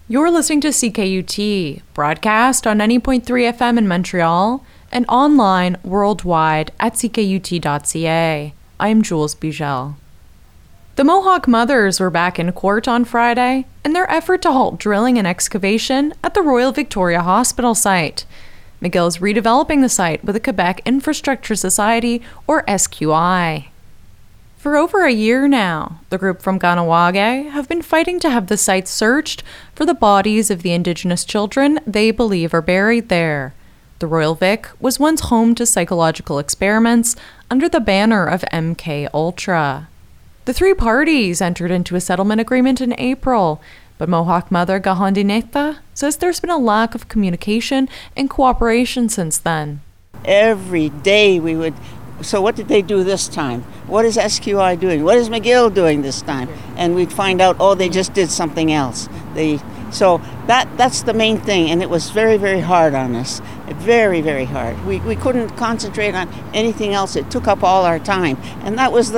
You're listening to CKUT, broadcast on 90.3 FM in Montreal and online worldwide at ckut.ca. I'm Jules Bugel. The Mohawk mothers were back in court on Friday in their effort to halt drilling and excavation at the Royal Victoria Hospital site. McGill is redeveloping the site with the Quebec Infrastructure Society, or SQI. For over a year now, the group from Kahnawake have been fighting to have the site searched for the bodies of the Indigenous children they believe are buried there. The Royal Vic was once home to psychological experiments under the banner of MK Ultra. The three parties entered into a settlement agreement in April, but Mohawk mother Gahandineta says there's been a lack of communication and cooperation since then. Every day we would, so what did they do this time? What is SQI doing? What is McGill doing this time? And we'd find out, oh, they just did something else. So that's the main thing, and it was very, very hard on us. Very, very hard. We couldn't concentrate on anything else. It took up all our time, and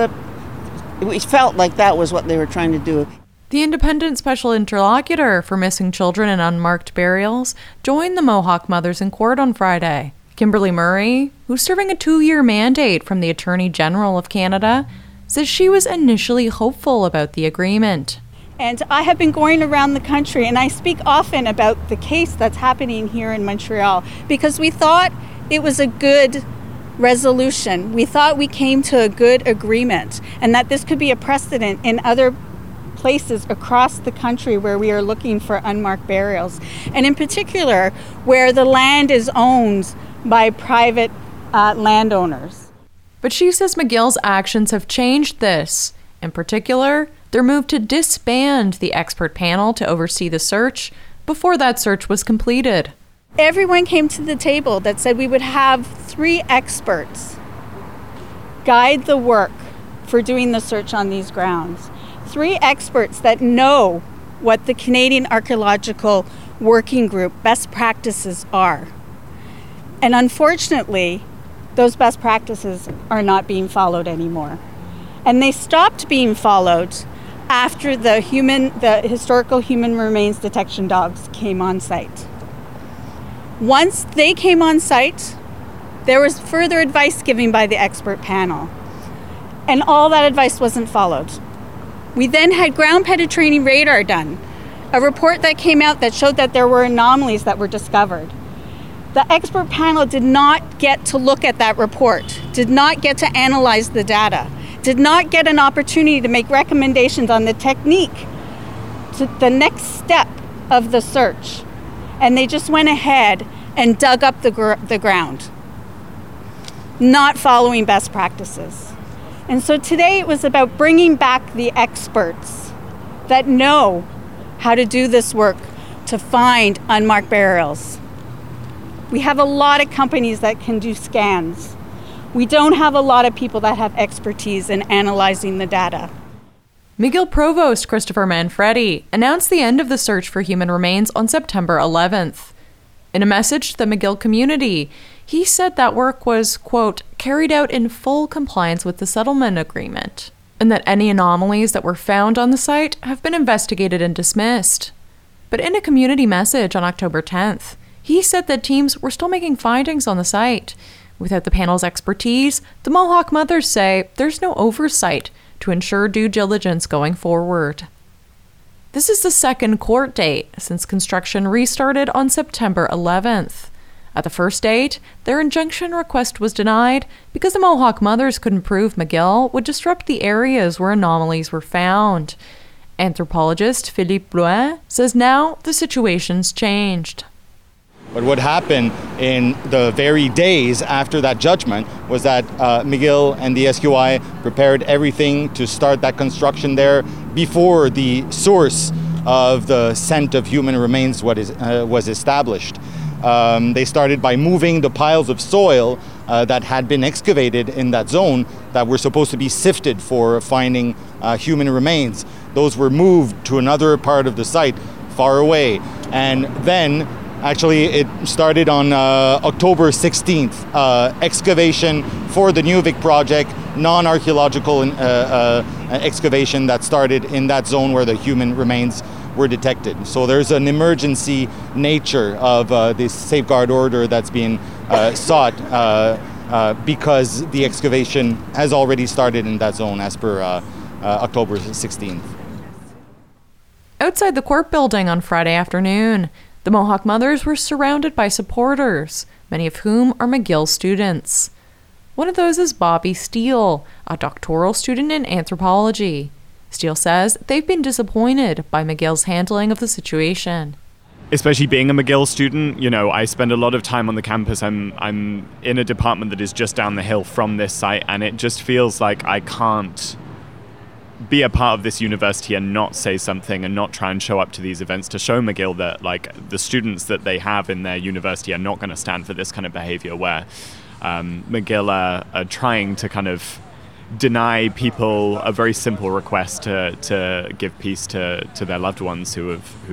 we felt like that was what they were trying to do. The independent special interlocutor for missing children and unmarked burials joined the Mohawk mothers in court on Friday. Kimberly Murray, who's serving a 2-year mandate from the Attorney General of Canada, says she was initially hopeful about the agreement. And I have been going around the country, and I speak often about the case that's happening here in Montreal, because we thought it was a good resolution. We thought we came to a good agreement, and that this could be a precedent in other places across the country where we are looking for unmarked burials, and in particular where the land is owned by private landowners. But she says McGill's actions have changed this. In particular, their move to disband the expert panel to oversee the search before that search was completed. Everyone came to the table that said we would have 3 experts guide the work for doing the search on these grounds. 3 experts that know what the Canadian Archaeological Working Group best practices are. And unfortunately, those best practices are not being followed anymore. And they stopped being followed after the historical human remains detection dogs came on site. Once they came on site, there was further advice given by the expert panel, and all that advice wasn't followed. We then had ground penetrating radar done, a report that came out that showed that there were anomalies that were discovered. The expert panel did not get to look at that report, did not get to analyze the data, did not get an opportunity to make recommendations on the technique to the next step of the search. And they just went ahead and dug up the ground, not following best practices. And so today it was about bringing back the experts that know how to do this work to find unmarked burials. We have a lot of companies that can do scans. We don't have a lot of people that have expertise in analyzing the data. McGill Provost Christopher Manfredi announced the end of the search for human remains on September 11th. In a message to the McGill community, he said that work was, quote, carried out in full compliance with the settlement agreement, and that any anomalies that were found on the site have been investigated and dismissed. But in a community message on October 10th, he said that teams were still making findings on the site. Without the panel's expertise, the Mohawk mothers say there's no oversight to ensure due diligence going forward. This is the second court date since construction restarted on September 11th. At the first date, their injunction request was denied because the Mohawk mothers couldn't prove McGill would disrupt the areas where anomalies were found. Anthropologist Philippe Blouin says now the situation's changed. But what happened in the very days after that judgment was that McGill and the SQI prepared everything to start that construction there before the source of the scent of human remains was established. They started by moving the piles of soil that had been excavated in that zone that were supposed to be sifted for finding human remains. Those were moved to another part of the site far away. And then actually, it started on October 16th, excavation for the New Vic project, non-archaeological excavation that started in that zone where the human remains were detected. So there's an emergency nature of this safeguard order that's being sought because the excavation has already started in that zone as per October 16th. Outside the court building on Friday afternoon, the Mohawk mothers were surrounded by supporters, many of whom are McGill students. One of those is Bobby Steele, a doctoral student in anthropology. Steele says they've been disappointed by McGill's handling of the situation. Especially being a McGill student, I spend a lot of time on the campus. I'm in a department that is just down the hill from this site, and it just feels like I can't be a part of this university and not say something and not try and show up to these events to show McGill that the students that they have in their university are not going to stand for this kind of behavior where McGill are trying to kind of deny people a very simple request to give peace to their loved ones who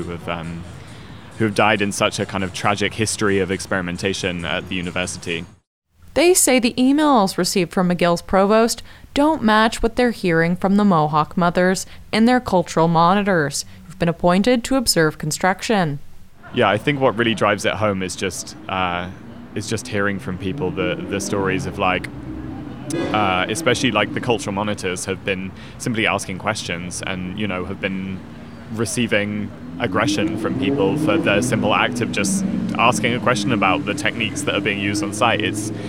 have died in such a kind of tragic history of experimentation at the university. They say the emails received from McGill's provost don't match what they're hearing from the Mohawk mothers and their cultural monitors, who've been appointed to observe construction. Yeah, I think what really drives it home is just hearing from people the stories of especially the cultural monitors have been simply asking questions and have been receiving aggression from people for the simple act of just asking a question about the techniques that are being used on site.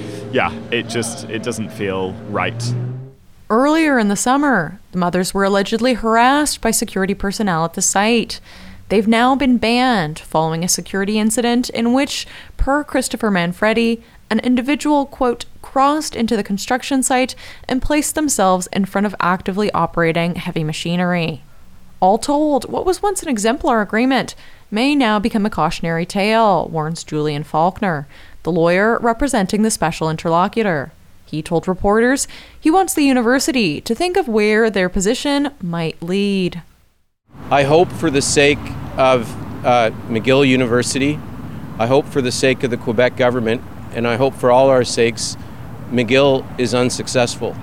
It doesn't feel right. Earlier in the summer, the mothers were allegedly harassed by security personnel at the site. They've now been banned following a security incident in which, per Christopher Manfredi, an individual, quote, crossed into the construction site and placed themselves in front of actively operating heavy machinery. All told, what was once an exemplar agreement may now become a cautionary tale, warns Julian Faulkner, the lawyer representing the special interlocutor. He told reporters he wants the university to think of where their position might lead. I hope for the sake of McGill University, I hope for the sake of the Quebec government, and I hope for all our sakes, McGill is unsuccessful.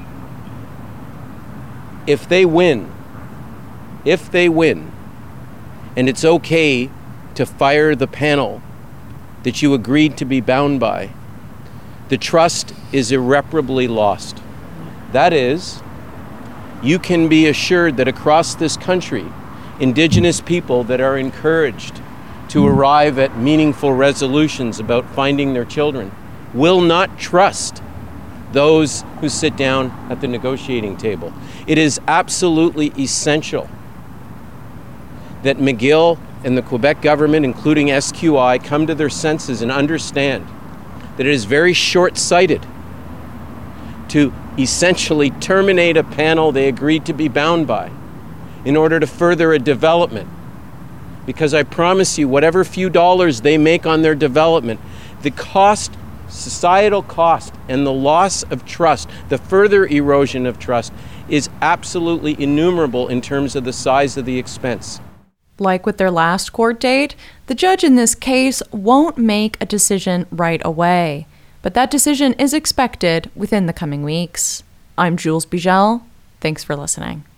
If they win, and it's okay to fire the panel that you agreed to be bound by, the trust is irreparably lost. That is, you can be assured that across this country, Indigenous people that are encouraged to arrive at meaningful resolutions about finding their children will not trust those who sit down at the negotiating table. It is absolutely essential that McGill and the Quebec government, including SQI, come to their senses and understand that it is very short-sighted to essentially terminate a panel they agreed to be bound by in order to further a development. Because I promise you, whatever few dollars they make on their development, the cost, societal cost, and the loss of trust, the further erosion of trust, is absolutely innumerable in terms of the size of the expense. Like with their last court date, the judge in this case won't make a decision right away, but that decision is expected within the coming weeks. I'm Jules Bigel. Thanks for listening.